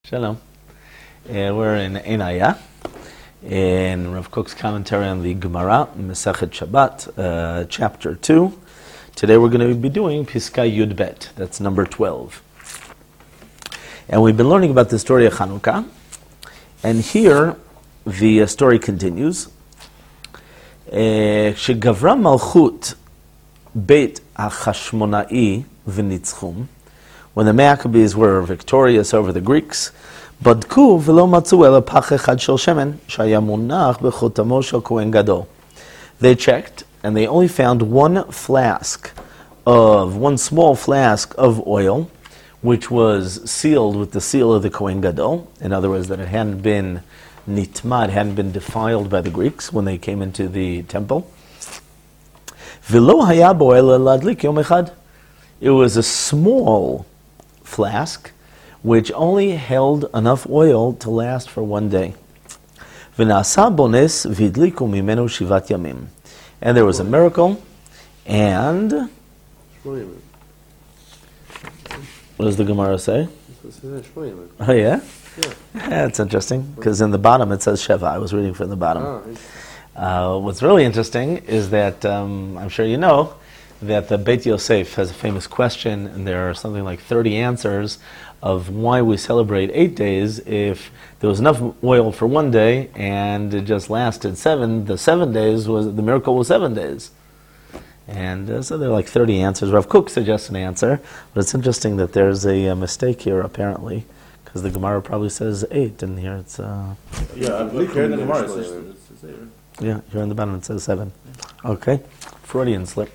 Shalom. We're in Einaya, in Rav Kook's commentary on the Gemara, Masechet Shabbat, chapter 2. Today we're going to be doing Piska Yud Bet, that's number 12. And we've been learning about the story of Chanukah, and here the story continues. Shegavra Malchut Beit HaChashmonai v'nitzchum, when the Maccabees were victorious over the Greeks, Badku v'lo matzu ela pach echad shel shemen shaya munach bechotamo shel kohen gadol. They checked, and they only found one small flask of oil, which was sealed with the seal of the Kohen Gadol. In other words, that it hadn't been nitmad, hadn't been defiled by the Greeks when they came into the temple. V'lo haya bo ela ladlik yom echad. It was a small flask which only held enough oil to last for one day. V'nasa bones v'idliku mimenu shivat yamim. And there was a miracle, and what does the Gemara say? Oh yeah? That's interesting, because in the bottom it says Sheva. I was reading from the bottom. What's really interesting is that, I'm sure you know, that the Beit Yosef has a famous question, and there are something like 30 answers of why we celebrate 8 days if there was enough oil for one day and it just lasted 7. The 7 days the miracle was 7 days. And so there are like 30 answers. Rav Kook suggests an answer, but it's interesting that there's a mistake here apparently, because the Gemara probably says 8, and here it's... Yeah, I believe here in the Gemara it says 8. Yeah, here in the bottom it says 7. Okay, Freudian slip.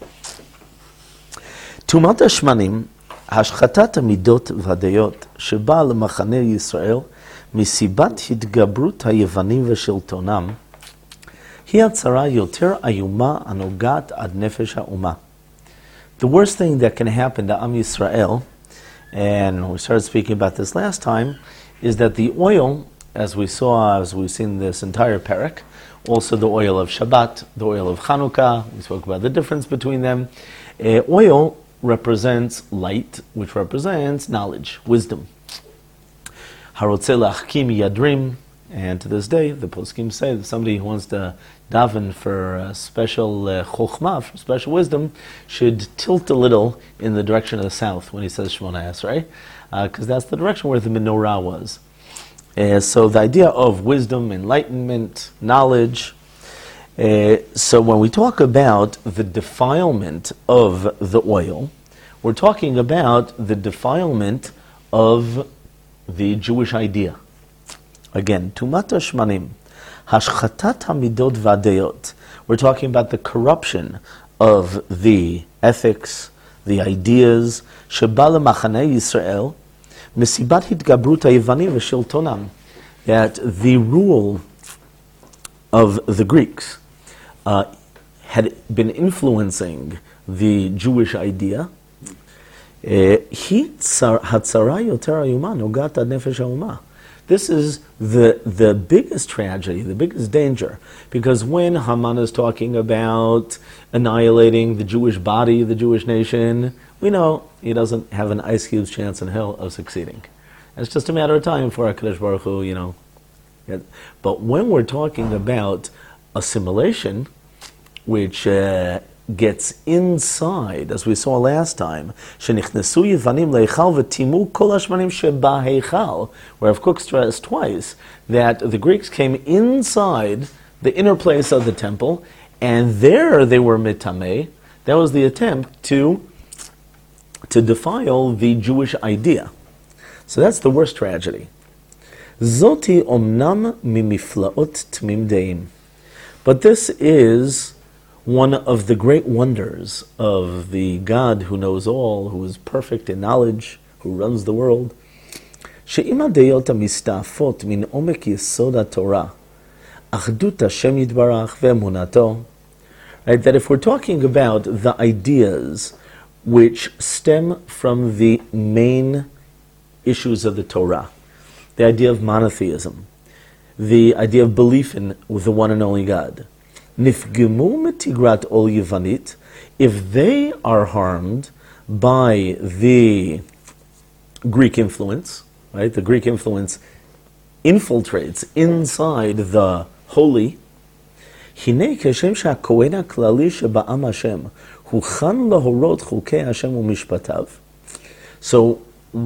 Tumat hashmanim, השחתת המידות והדעות שבאה למחנה ישראל מסיבת התגברות היוונים ושלטונם היא הצרה יותר איומה הנוגעת עד נפש האומה. The worst thing that can happen to Am Yisrael, and we started speaking about this last time, is that the oil, as we've seen this entire parak, also the oil of Shabbat, the oil of Chanukah, we spoke about the difference between them. Oil represents light, which represents knowledge, wisdom. Harotzeh lachkim yadrim, and to this day, the poskim say that somebody who wants to daven for special chokhmah, for special wisdom, should tilt a little in the direction of the south when he says Shemona Esrei, because that's the direction where the menorah was. So the idea of wisdom, enlightenment, knowledge. So when we talk about the defilement of the oil, we're talking about the defilement of the Jewish idea. Again, tumat hashmanim, hashchatat hamidot v'adeyot. We're talking about the corruption of the ethics, the ideas, sheba lemachane Yisrael, mesibat hitgabrut hayevanim v'shiltonam, that the rule of the Greeks had been influencing the Jewish idea. This is the biggest tragedy, the biggest danger, because when Haman is talking about annihilating the Jewish body, the Jewish nation, we know he doesn't have an ice cube's chance in hell of succeeding. It's just a matter of time for HaKadosh Baruch Hu, But when we're talking about assimilation, which gets inside, as we saw last time, shenichnesu yevanim leichal v'timu kol hashmanim sheba heichal, where Rav Kook stressed twice that the Greeks came inside the inner place of the temple, and there they were mitameh. That was the attempt to defile the Jewish idea. So that's the worst tragedy. Zoti omnam mimiflaot tmim deim. But this is one of the great wonders of the God who knows all, who is perfect in knowledge, who runs the world. She'im hadeyot hamistafot min omek yesod haTorah, achdut Hashem yitbarach ve'emunato. Right, that if we're talking about the ideas which stem from the main issues of the Torah, the idea of monotheism, the idea of belief in the one and only God, nifgemu metigrat ol yevanit, if they are harmed by the Greek influence, right? The Greek influence infiltrates inside the holy. הנה כשם שהכהן הכללי שבעם השם הוכן להורות חוקי השם ומשפטיו. So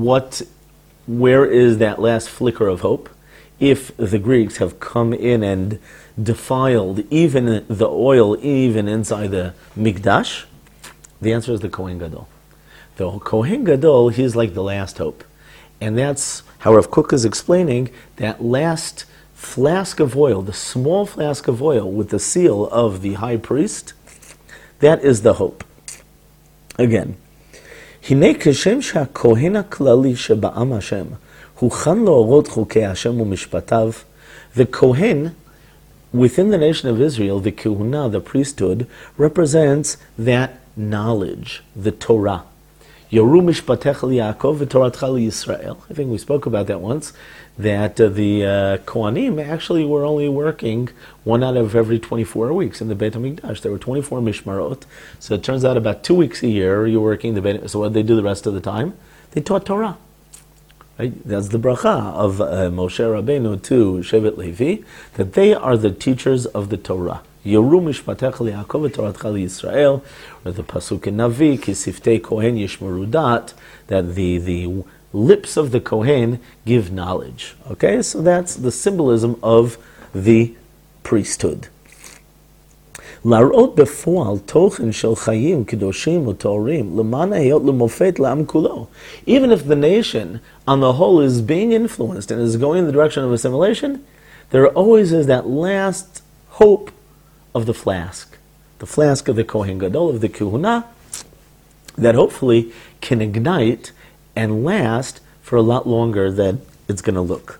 where is that last flicker of hope? If the Greeks have come in and defiled even the oil, even inside the Mikdash, the answer is the Kohen Gadol. The Kohen Gadol, he's like the last hope. And that's how Rav Kook is explaining that last flask of oil, the small flask of oil with the seal of the high priest, that is the hope. Again, הנה כשם שהכהן הכללי שבעם השם הוכן להורות חוקי השם ומשפטיו, the Kohen within the nation of Israel, the Kehuna, the priesthood, represents that knowledge, the Torah. Yoru mishpatecha liYaakov v'toratcha liYisrael. I think we spoke about that once, that the Kohanim actually were only working 1 out of every 24 weeks in the Beit HaMikdash. There were 24 mishmarot, so it turns out about 2 weeks a year you're working the Beit. So what did they do the rest of the time? They taught Torah. Right? That's the bracha of Moshe Rabbeinu to Shevet Levi, that they are the teachers of the Torah. Yoru mishpatecha liYaakov v'toratcha liYisrael, or the pasuk in Navi, ki siftei kohen yishmeru dat, that the lips of the Kohen give knowledge. Okay, so that's the symbolism of the priesthood. להראות בפועל תוכן של חיים קדושים וטהורים למען היות למופת לעם כולו. Even if the nation on the whole is being influenced and is going in the direction of assimilation, there always is that last hope of the flask of the Kohen Gadol, of the Kehuna, that hopefully can ignite and last for a lot longer than it's going to look.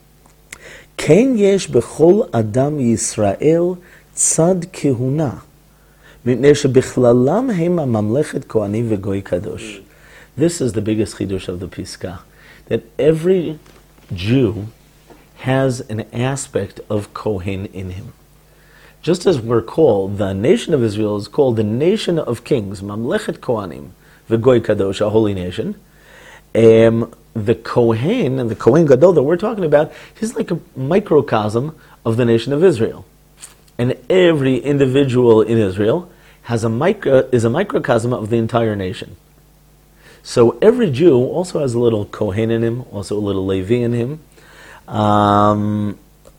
כן יש בכל אדם ישראל צד כהונה, מפני שבכללם הם הממלכת כהנים וגוי קדוש. This is the biggest chidush of the Piska, that every Jew has an aspect of Kohen in him. Just as we're called, the nation of Israel is called the nation of kings, Mamlechet Kohanim, v'goy kadosh, a holy nation. The Kohen, and the Kohen Gadol that we're talking about, he's like a microcosm of the nation of Israel. And every individual in Israel is a microcosm of the entire nation. So every Jew also has a little Kohen in him, also a little Levi in him. Hatshuka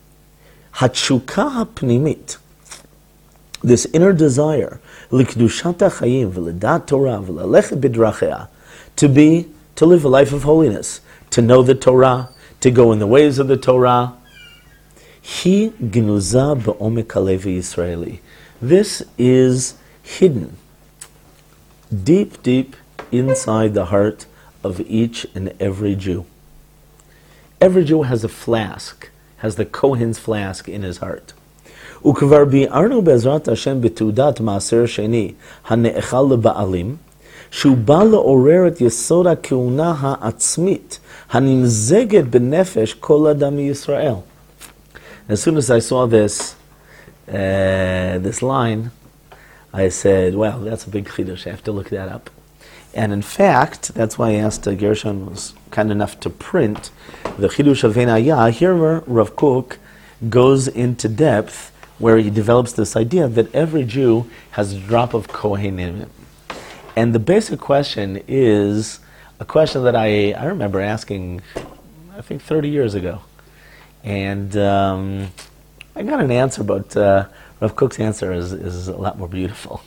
hapnimit, this inner desire, likdushat hachayim v'ledat Torah v'lelechet b'drachea, to live a life of holiness, to know the Torah, to go in the ways of the Torah. Hi gnuza ba'omek halev Yisraeli. This is hidden, deep, deep inside the heart of each and every Jew. Every Jew has a flask, has the Kohen's flask in his heart. וכבר ביארנו בעזרת השם בתעודת מעשר שני הנאכל לבעלים, שהוא בא לעורר את יסוד הכהונה העצמית הנמזגת בנפש כל אדם מישראל. As soon as I saw this line, I said, well, that's a big chidush. I have to look that up. And in fact, that's why I asked Gershon was kind enough to print the Chidush of Venaya. Here Rav Kook goes into depth where he develops this idea that every Jew has a drop of Kohen in him. And the basic question is a question that I remember asking, I think 30 years ago. And I got an answer, but Rav Kook's answer is a lot more beautiful.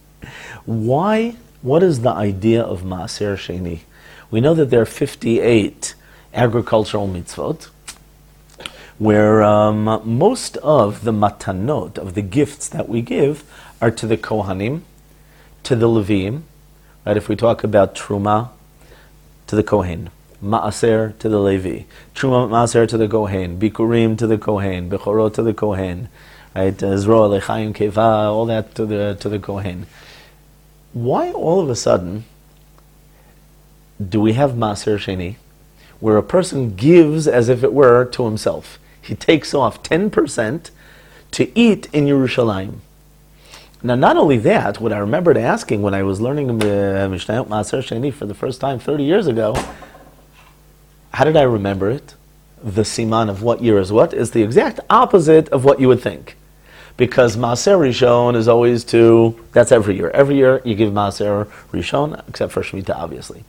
What is the idea of Maaser Sheni? We know that there are 58 agricultural mitzvot, where most of the matanot, of the gifts that we give, are to the Kohanim, to the Levim. Right? If we talk about Truma, to the Kohen, Maaser to the Levi, Truma Maaser to the Kohen, Bikurim to the Kohen, Bechorot to the Kohen, right? Zro Lechaim Keva, all that to the Kohen. Why all of a sudden do we have Maaser Sheni, where a person gives as if it were to himself? He takes off 10% to eat in Yerushalayim. Now, not only that, what I remembered asking when I was learning Mishnayot Maaser Sheni for the first time 30 years ago, How did I remember it? The siman of what year is what is the exact opposite of what you would think. Because Maaser Rishon is always that's every year. Every year you give Maaser Rishon, except for Shemitah, obviously.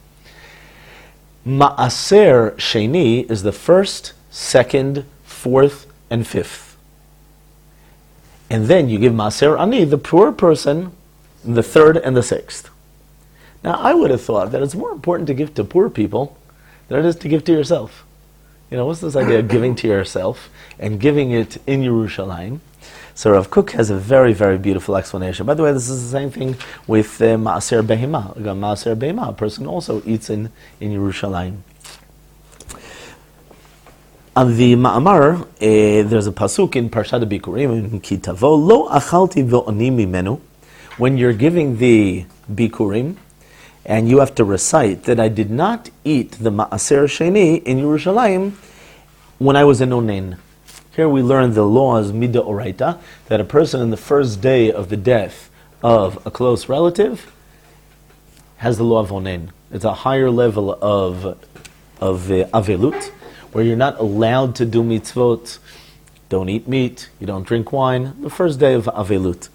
Maaser Sheni is the first, second, fourth, and fifth. And then you give Maaser Ani, the poor person, the third and the sixth. Now, I would have thought that it's more important to give to poor people than it is to give to yourself. What's this idea of giving to yourself and giving it in Yerushalayim? So Rav Kook has a very, very beautiful explanation. By the way, this is the same thing with Maaser Behema. Maaser Behema, a person also eats in Yerushalayim. On the Ma'amar, there's a pasuk in Parshat Bikurim, in Kitavo, Lo achalti ve'oni mimenu. When you're giving the Bikurim, and you have to recite that I did not eat the Maaser Sheni in Yerushalayim when I was in Onen. Here we learn the laws Mida Oraita, that a person in the first day of the death of a close relative has the law of Onen. It's a higher level of Avelut, where you're not allowed to do mitzvot, don't eat meat, you don't drink wine, the first day of Avelut.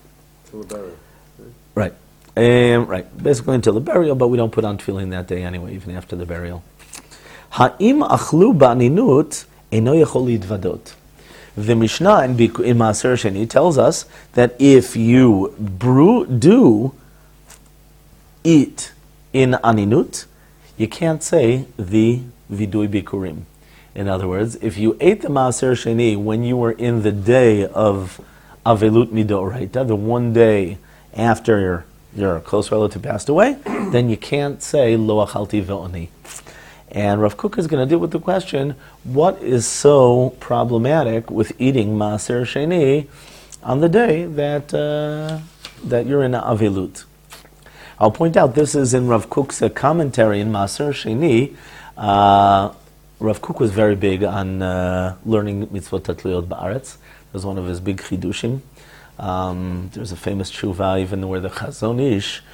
Right. Right. Basically until the burial, but we don't put on tefillin that day anyway, even after the burial. Ha'im achlu ba'aninut eino yachol lidvadot. The Mishnah in Maaser Sheni tells us that if you do eat in aninut, you can't say the vidui bikurim. In other words, if you ate the Maaser Sheni when you were in the day of Avelut Midoraita, the one day after your close relative passed away, then you can't say Lo achalti ve'oni. And Rav Kook is going to deal with the question, what is so problematic with eating Maaser Sheni on the day that you're in Avelut? I'll point out, this is in Rav Kook's commentary in Maaser Sheni. Rav Kook was very big on learning mitzvot tatluyot ba'aretz. It was one of his big chidushim. There's a famous tshuva even where the Chazon Ish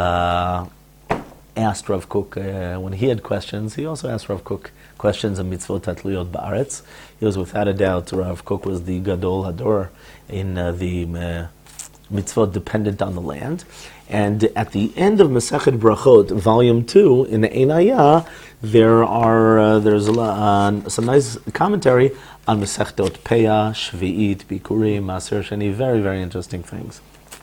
asked Rav Kook, when he had questions, he also asked Rav Kook questions on mitzvot tatluyot ba'aretz. He was without a doubt, Rav Kook was the Gadol Hador in the mitzvot dependent on the land. And at the end of Masechet Brachot, Volume 2, in the Einayah, there's some nice commentary on Masechtot Peah, Shvi'it, Bikurim, Maaser Sheni, very, very interesting things.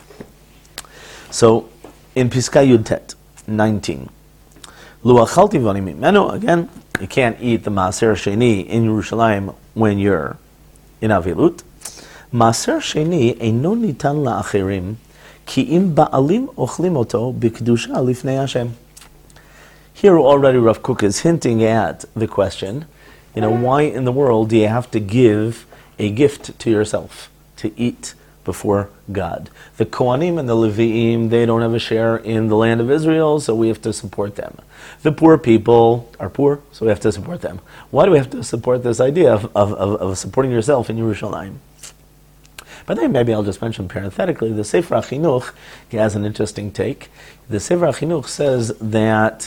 So, in Piska Yud Tet, 19, Lu achalti v'ani mimenu, again, you can't eat the Maaser Sheni in Yerushalayim when you're in Avilut. Maaser Sheni eino nitan la'achirim, ki im ba'alim ochlim oto b'kedusha lifnei Hashem. Here already Rav Kook is hinting at the question, why in the world do you have to give a gift to yourself to eat before God? The Kohanim and the Leviim, they don't have a share in the land of Israel, so we have to support them. The poor people are poor, so we have to support them. Why do we have to support this idea of supporting yourself in Yerushalayim? But then maybe I'll just mention parenthetically, the Sefer HaChinuch, he has an interesting take. The Sefer HaChinuch says that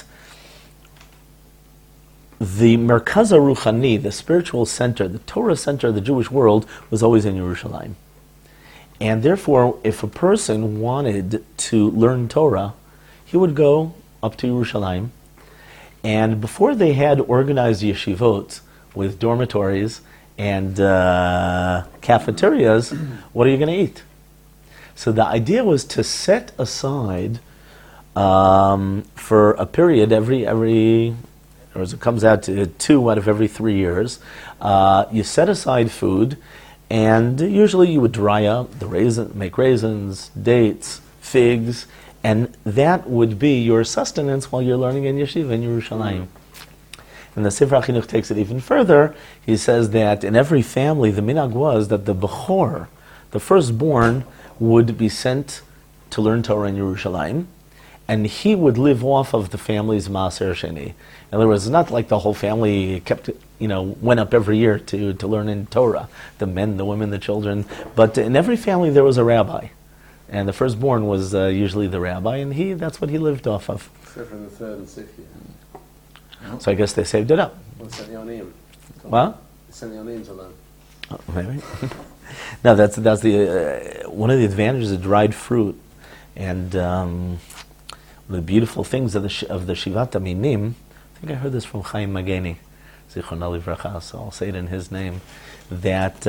the Merkaz HaRuchani, the spiritual center, the Torah center of the Jewish world, was always in Yerushalayim. And therefore, if a person wanted to learn Torah, he would go up to Yerushalayim. And before they had organized yeshivot with dormitories and cafeterias, what are you going to eat? So the idea was to set aside for a period every or as it comes out to 2 out of every 3 years, you set aside food, and usually you would dry up make raisins, dates, figs, and that would be your sustenance while you're learning in yeshiva in Yerushalayim. And the Sefer HaChinuch takes it even further. He says that in every family, the minhag was that the Bechor, the firstborn, would be sent to learn Torah in Yerushalayim, and he would live off of the family's Maaser Sheni. In other words, it's not like the whole family went up every year to learn in Torah, the men, the women, the children, but in every family there was a rabbi. And the firstborn was usually the rabbi, and that's what he lived off of. Except for the third and sixth year. So I guess they saved it up. What? Oh, maybe. No, that's the one of the advantages of dried fruit, and one of the beautiful things of the Shivat Aminim. I think I heard this from Chaim Mageni, Zichrono Livracha, so I'll say it in his name. That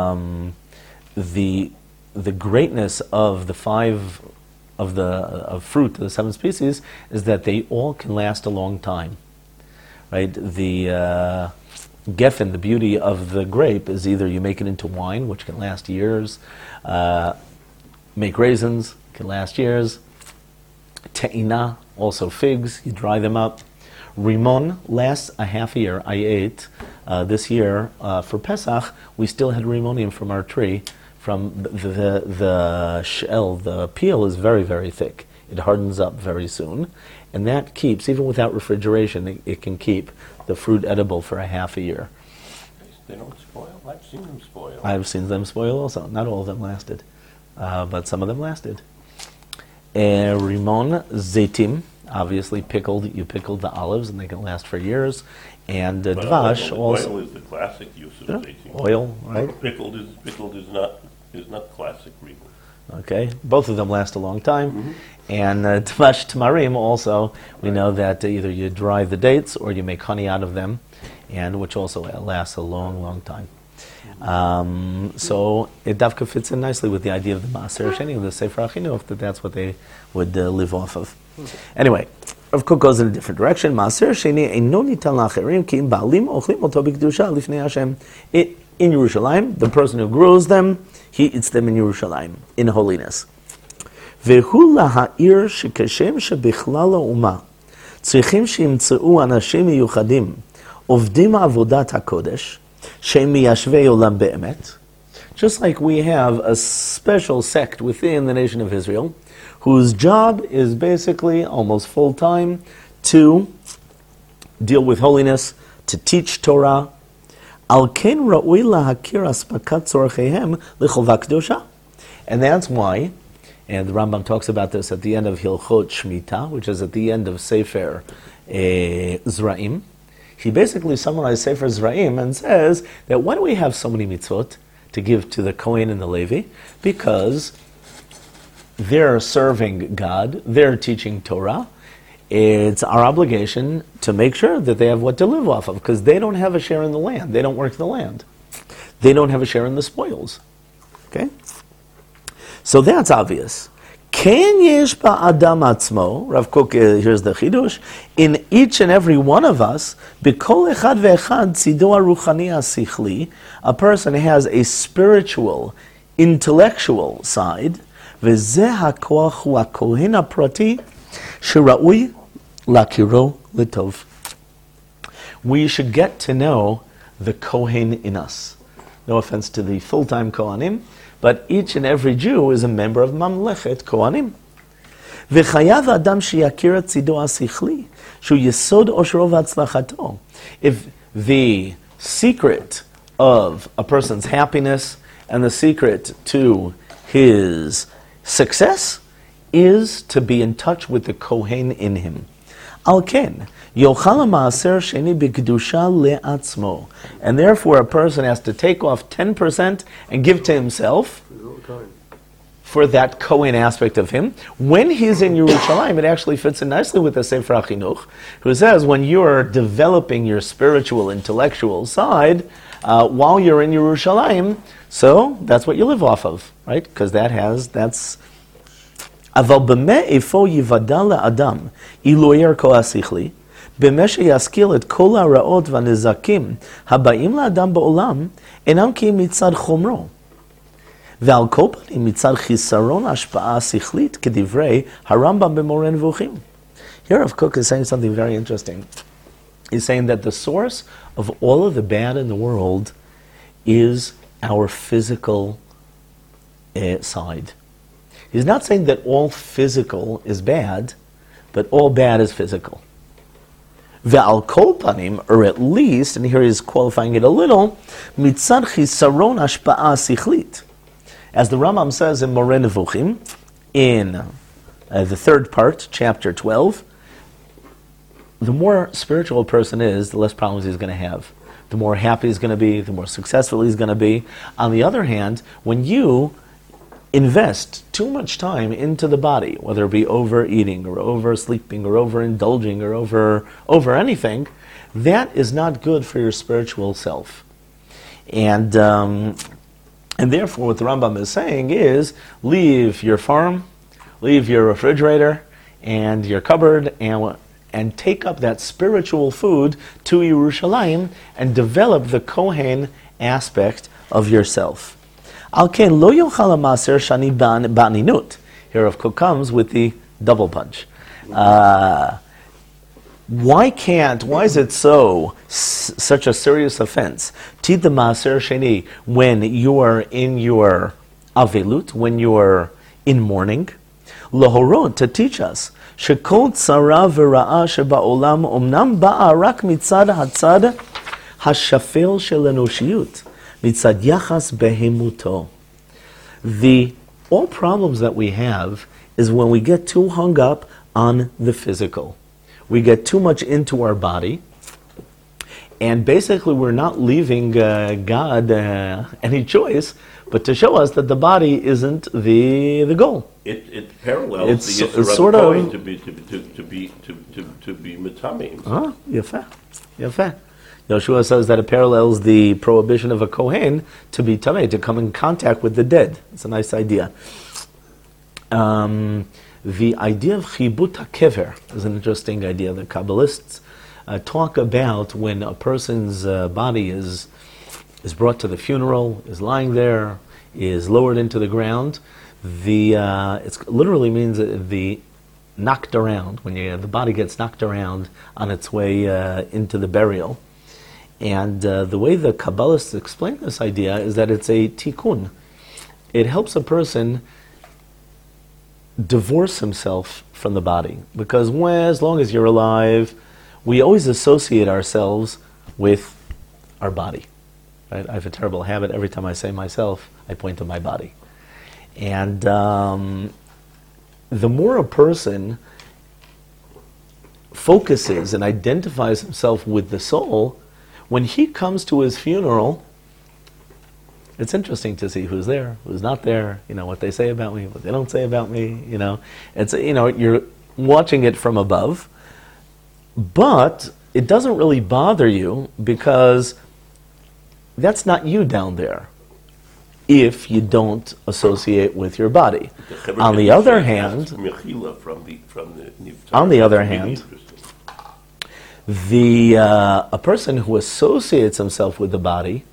the greatness of the five of fruit, the seven species, is that they all can last a long time. Right? The Geffen, the beauty of the grape, is either you make it into wine, which can last years, make raisins, can last years, te'ina, also figs, you dry them up. Rimon lasts a half a year. I ate this year for Pesach, we still had rimonium from our tree. From the shell, the peel is very, very thick. It hardens up very soon. And that keeps, even without refrigeration, it can keep the fruit edible for a half a year. They don't spoil? I've seen them spoil. I've seen them spoil also. Not all of them lasted, but some of them lasted. Rimon zeitim, obviously pickled. You pickled the olives, and they can last for years. And dvash also. Oil is the classic use of zeitim. Oil, right? Pickled is not classic real. Okay, both of them last a long time. Mm-hmm. And dvash tamarim also, we know that either you dry the dates or you make honey out of them, and which also lasts a long, long time. So it dafka fits in nicely with the idea of the Maaser Sheni of the Sefer HaChinuch, that's what they would live off of. Anyway, Rav Kook goes in a different direction. Maaser Sheni eino nitan la'acherim ki im ba'alim ochlim oto b'kedusha lifnei Hashem. In Yerushalayim, the person who grows them, he eats them in Yerushalayim, in holiness. Vehu laha'ir shekashem shebichlal ha'umah tzrichim shiimtzeu anashim miyuchadim ovdim avodat hakodesh she'em miyashvei olam be'emet. Just like we have a special sect within the nation of Israel, whose job is basically almost full-time to deal with holiness, to teach Torah. Al ken ra'ui lahakir aspakat tzorchehem l'chovah kedusha. And that's why, and the Rambam talks about this at the end of Hilchot Shemitah, which is at the end of Sefer Zraim. He basically summarized Sefer Zraim and says that why do we have so many mitzvot to give to the Kohen and the Levi? Because they're serving God, they're teaching Torah. It's our obligation to make sure that they have what to live off of, because they don't have a share in the land. They don't work the land. They don't have a share in the spoils. Okay? So that's obvious. Ken yesh ba'adam atzmo, Rav Kook, here's the chidush, in each and every one of us, b'kol echad ve'echad tzido ha'ruchani ha'sichli, a person has a spiritual, intellectual side, v'zeh ha'koach hu ha'kohen ha'prati, shira'ui lakiro litov. We should get to know the Kohen in us. No offense to the full-time Kohanim, but each and every Jew is a member of Mamlechet Kohanim. V'chayav adam sheyakir tzido hasichli, shu yesod oshro v'atzlachato. If the secret of a person's happiness and the secret to his success is to be in touch with the Kohen in him. Al ken, yochal ha'maaser sheni b'kedusha le'atzmo. And therefore a person has to take off 10% and give to himself for that Kohen aspect of him. When he's in Yerushalayim, it actually fits in nicely with the Sefer HaChinuch, who says when you're developing your spiritual, intellectual side, while you're in Yerushalayim, so that's what you live off of, right? Because that's... אבל במה איפה יוודע לאדם אילו ערכו השכלי, במה שישכיל את כל הרעות והנזקים הבאים לאדם בעולם, אינם כי מצד חומרו. ועל כל פנים מצד חיסרון ההשפעה השכלית כדברי הרמב"ם במורה נבוכים. Here Rav Kook is saying something very interesting. He's saying that the source of all of the bad in the world is our physical side. He's not saying that all physical is bad, but all bad is physical. Ve'al kol panim, or at least, and here he's qualifying it a little, mitzad chisaron hashpa'a sichlit. As the Rambam says in Moreh Nevuchim, in the third part, chapter 12, the more spiritual a person is, the less problems he's going to have. The more happy he's going to be, the more successful he's going to be. On the other hand, when you invest too much time into the body, whether it be overeating or oversleeping or overindulging or over anything, that is not good for your spiritual self. And therefore, what the Rambam is saying is, leave your farm, leave your refrigerator and your cupboard, and take up that spiritual food to Yerushalayim and develop the Kohen aspect of yourself. Al ken lo yochal hamaser shani ba'ninut. Here Rav Kook comes with the double punch. Why is it such a serious offense? Tid the Maaser Sheni, when you are in your avelut, when you are in mourning, lahorot, to teach us, shekol tzara v'ra'a sheba'olam omnam ba'a rak mitzad hatzad hashafel shel enoshiyut, mitzad yachas behemuto. All problems that we have is when we get too hung up on the physical. We get too much into our body, and basically we're not leaving God any choice but to show us that the body isn't the goal. It parallels the Yisra sort of to be mitamim. Ah, yafeh. Yoshua says that it parallels the prohibition of a Kohen to be tameh, to come in contact with the dead. It's a nice idea. The idea of chibut hakever is an interesting idea. The Kabbalists talk about when a person's body is brought to the funeral, is lying there, is lowered into the ground. It literally means the knocked around, when the body gets knocked around on its way into the burial. And the way the Kabbalists explain this idea is that it's a tikkun. It helps a person divorce himself from the body, because as long as you're alive, we always associate ourselves with our body. Right? I have a terrible habit. Every time I say myself, I point to my body. And the more a person focuses and identifies himself with the soul, when he comes to his funeral, it's interesting to see who's there, who's not there, what they say about me, what they don't say about me, It's, you're watching it from above, but it doesn't really bother you because that's not you down there if you don't associate with your body. On the other hand, a person who associates himself with the body,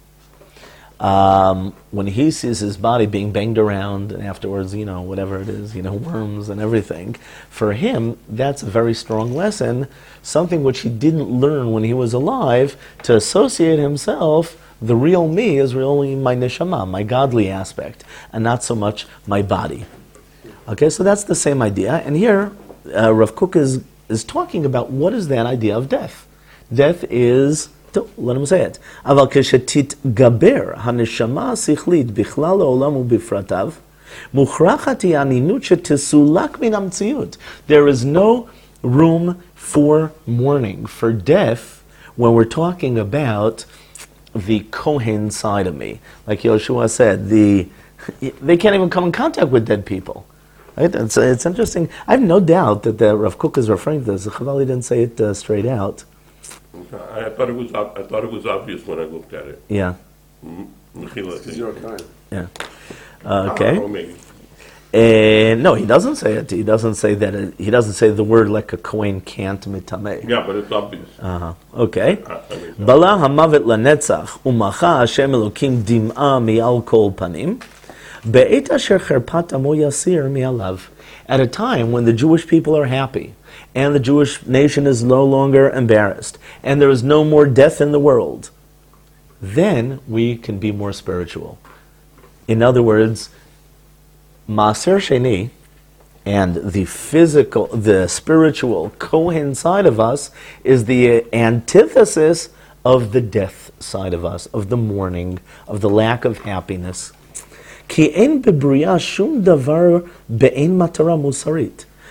when he sees his body being banged around and afterwards, whatever it is, worms and everything, for him, that's a very strong lesson, something which he didn't learn when he was alive, to associate himself, the real me is really my neshama, my godly aspect, and not so much my body. Okay, so that's the same idea, and here, Rav Kook is talking about what is that idea of death. Death is... let him say it. אבל כשתתגבר הנשמה השכלית בכלל העולם ובפרטיו, מוכרחת היא הענינות שתסולק מן המציאות. There is no room for mourning, for death, when we're talking about the Kohen side of me. Like Yoshua said, they can't even come in contact with dead people. Right? It's interesting. I have no doubt that the Rav Kook is referring to this. The Chavali didn't say it straight out. I thought it was obvious when I looked at it. Yeah. It's your time. Yeah. Okay. Maybe. No, he doesn't say it. He doesn't say that. He doesn't say the word like a Kohen can't mitameh. Yeah, but it's obvious. Okay. Bala hamavet lanetzach umacha Hashem Elokim dim'a mi'al kol panim be'et asher cherpat amo yasir mi'alav. At a time when the Jewish people are happy, and the Jewish nation is no longer embarrassed, and there is no more death in the world, then we can be more spiritual. In other words, Maaser Sheni and the spiritual Kohen side of us is the antithesis of the death side of us, of the mourning, of the lack of happiness. Ki ein bebriya shum davar be'ein matara musarit.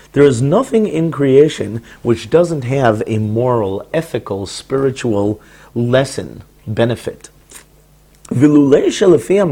There is nothing in creation which doesn't have a moral, ethical, spiritual lesson, benefit. Unfortunately,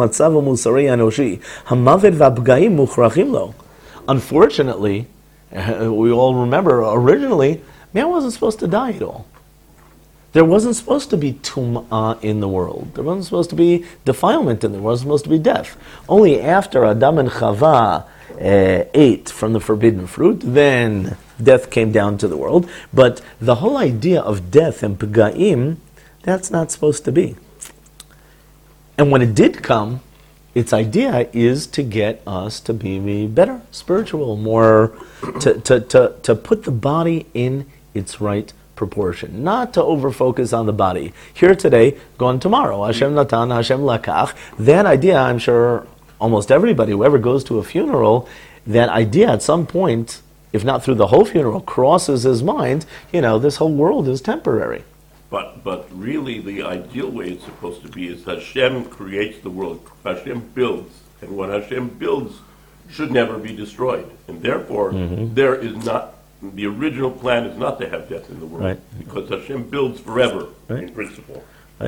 we all remember, originally, man wasn't supposed to die at all. There wasn't supposed to be tum'ah in the world. There wasn't supposed to be defilement in there. There wasn't supposed to be death. Only after Adam and Chava ate from the forbidden fruit, then death came down to the world. But the whole idea of death and p'ga'im, that's not supposed to be. And when it did come, its idea is to get us to be better, spiritual, more, to put the body in its right proportion, not to over-focus on the body. Here today, gone tomorrow. Hashem natan, Hashem lakach. That idea, I'm sure almost everybody who ever goes to a funeral, that idea at some point, if not through the whole funeral, crosses his mind, this whole world is temporary. But really, the ideal way it's supposed to be is Hashem creates the world. Hashem builds. And what Hashem builds should never be destroyed. And therefore, there is not, the original plan is not to have death in the world. Right. Because Hashem builds forever, in principle. Right.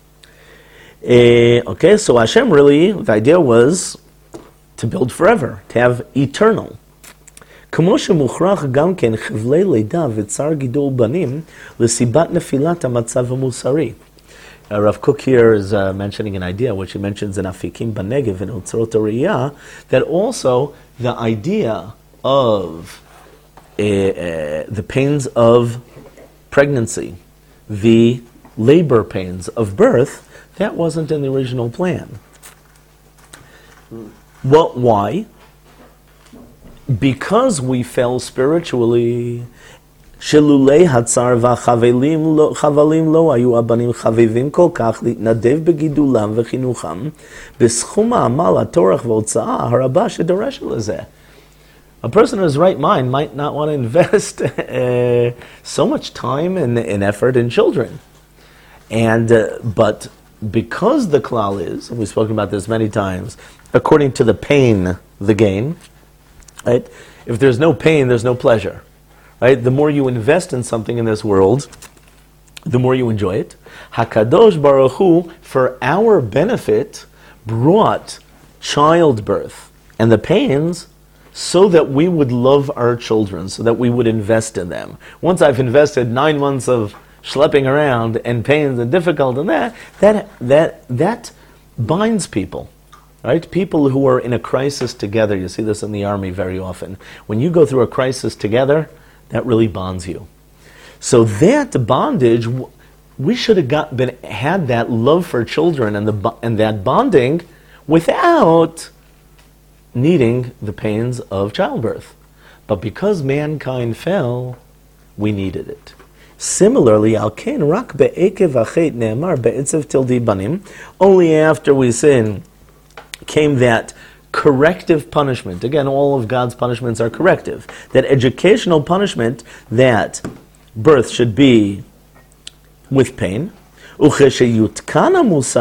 Okay, so Hashem really, the idea was to build forever, to have eternal. כמו שמוכרח גם כן חבלי לידה וצער גידול בנים לסיבת נפילת המצב המוסרי. Rav Kook here is mentioning an idea which he mentions in Afikim Banegev and Otzrot HaRiyah, that also the idea of the pains of pregnancy, the labor pains of birth, that wasn't in the original plan. Well, why? Because we fell spiritually, שלולא הצער והחבלים לא היו הבנים חביבים כל כך להתנדב בגידולם וחינוכם בסכום העמל, הטורח וההוצאה הרבה שדורש לזה. A person in his right mind might not want to invest so much time and effort in children. But because the klal is, and we've spoken about this many times, according to the pain, the gain, right? If there's no pain, there's no pleasure. Right? The more you invest in something in this world, the more you enjoy it. HaKadosh Baruch Hu, for our benefit, brought childbirth and the pains so that we would love our children, so that we would invest in them. Once I've invested 9 months of schlepping around and pains and difficult and that binds people. Right? People who are in a crisis together, you see this in the army very often. When you go through a crisis together, that really bonds you. So that bondage, we should have had that love for children and that bonding without needing the pains of childbirth. But because mankind fell, we needed it. Similarly, al ken rak be'ekev achet ne'emar be'etzev tildi banim, only after we sin came that corrective punishment. Again, all of God's punishments are corrective. That educational punishment that birth should be with pain. Without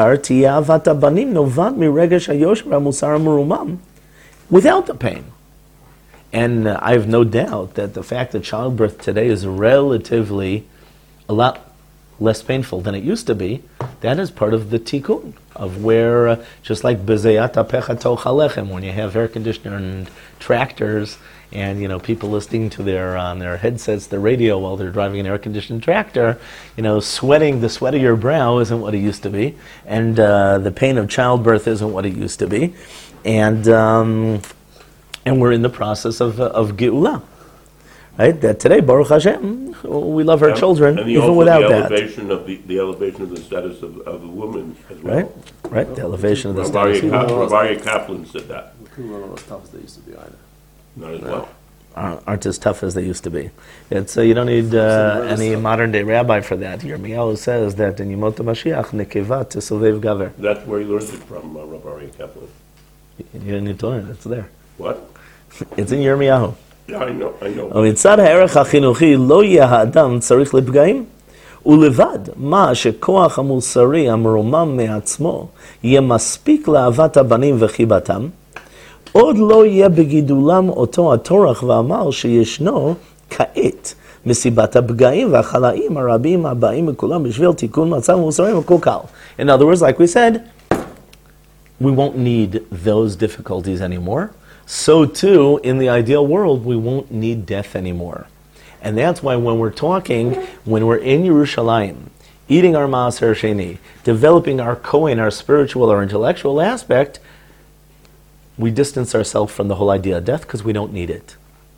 the pain. And I have no doubt that the fact that childbirth today is relatively a lot less painful than it used to be, that is part of the tikkun, of where, just like bezeyat apecha toch halechem, when you have air conditioner and tractors, and people listening to on their headsets, the radio while they're driving an air-conditioned tractor, sweating, the sweat of your brow isn't what it used to be, and the pain of childbirth isn't what it used to be, and we're in the process of Geulah. Right? That today, Baruch Hashem, we love our children, and even without that. The elevation of the status of the woman as well. Right. The elevation of the status. Rav Aryeh Kaplan said that. Not as tough as they used to be either. Not as well. Aren't as tough as they used to be. It's you don't need any modern day rabbi for that. Yirmiyahu says that in Yemot HaMashiach, nekeva tesovev gaver. That's where he learned it from, Rav Aryeh Kaplan. You don't need to learn it. It's there. What? It's in Yirmiyahu. Yeah, I know. ומצד הערך החינוכי לא יהיה האדם צריך לפגעים, ולבד מה שכוח המוסרי המרומם מעצמו יהיה מספיק לאהבת הבנים וחיבתם, עוד לא יהיה בגידולם אותו הטורח והעמל שישנו כעת, מסיבת הפגעים והחלאים הרבים הבאים מכולם בשביל תיקון מצב ומוסרים וכל קל. In other words, like we said, we won't need those difficulties anymore. So too, in the ideal world, we won't need death anymore. And that's why when we're talking, when we're in Yerushalayim, eating our Maaser Sheni, developing our Kohen, our spiritual or intellectual aspect, we distance ourselves from the whole idea of death because we don't need it.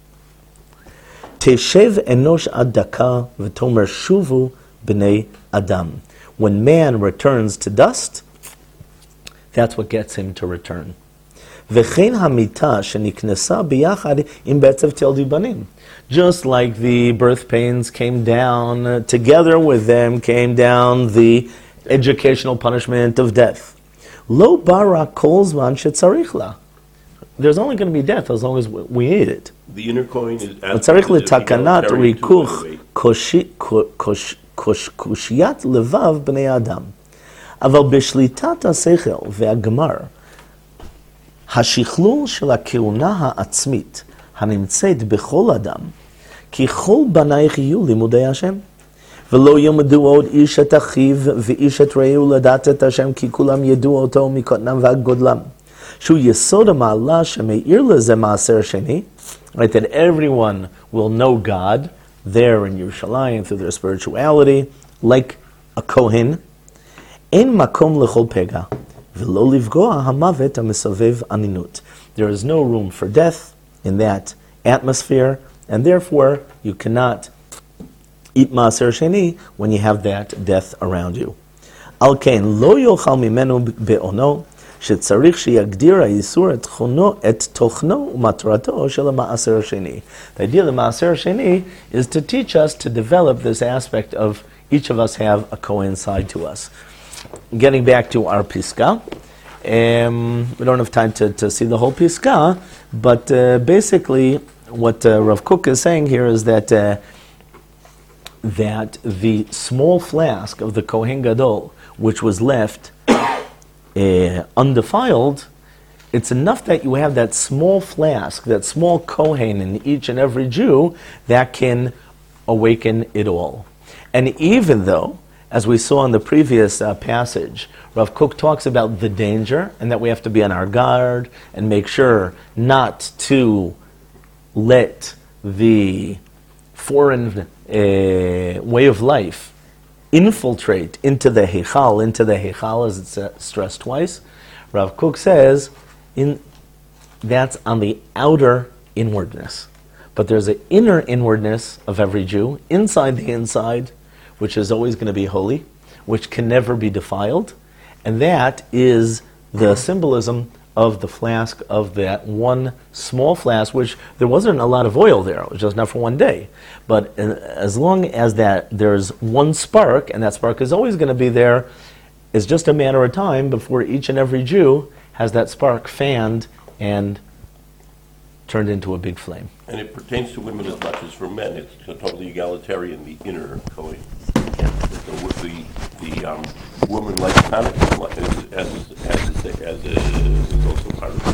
Teshev enosh ad daka v'tomer shuvu b'nei adam. When man returns to dust, that's what gets him to return. V'chein hamita sheniknesa biyachad im betzev tildi banim. Just like the birth pains came down, together with them came down the educational punishment of death. Lo bara kol zman shetzarich la. There's only going to be death as long as we need it. The inner coin is צריך לתקנת ריכוך קושיית לבב בני האדם. אבל בשליטת השכל והגמר, השכלול של הכהונה העצמית הנמצאת בכל אדם, כי כל בנייך יהיו לימודי השם. ולא ילמדו עוד איש את אחיו ואיש את רעהו לדעת את השם, כי כולם ידעו אותו מקטנם ועד גודלם. שהוא יסוד המעלה שמאיר לזה מעשר שני, right, that everyone will know God there in Yerushalayim through their spirituality, like a Kohen. אין מקום לכל פגע, ולא לפגוע המוות המסובב אנינות. There is no room for death in that atmosphere, and therefore you cannot eat Maaser Sheni when you have that death around you. על כן, לא יאכל ממנו בעונו, שצריך שיגדיר האיסור את תוכנו ומטרתו של המעשר השני. The idea of the מעשר השני is to teach us to develop this aspect of each of us have a Kohen side to us. Getting back to our Piska, we don't have time to see the whole Piska, but basically what Rav Kook is saying here is that that the small flask of the Kohen Gadol, which was left undefiled, it's enough that you have that small flask, that small Kohen in each and every Jew that can awaken it all. And even though, as we saw in the previous passage, Rav Kook talks about the danger and that we have to be on our guard and make sure not to let the foreign way of life infiltrate into the Heichal, as it's stressed twice. Rav Kook says that's on the outer inwardness. But there's an inner inwardness of every Jew, inside the inside, which is always going to be holy, which can never be defiled. And that is the symbolism of the flask, of that one small flask, which there wasn't a lot of oil there. It was just enough for one day. But as long as that there's one spark, and that spark is always going to be there, it's just a matter of time before each and every Jew has that spark fanned and turned into a big flame. And it pertains to women as much as for men. It's totally egalitarian, the inner Kohen. Yeah. The woman like Hanukkah is also part of it.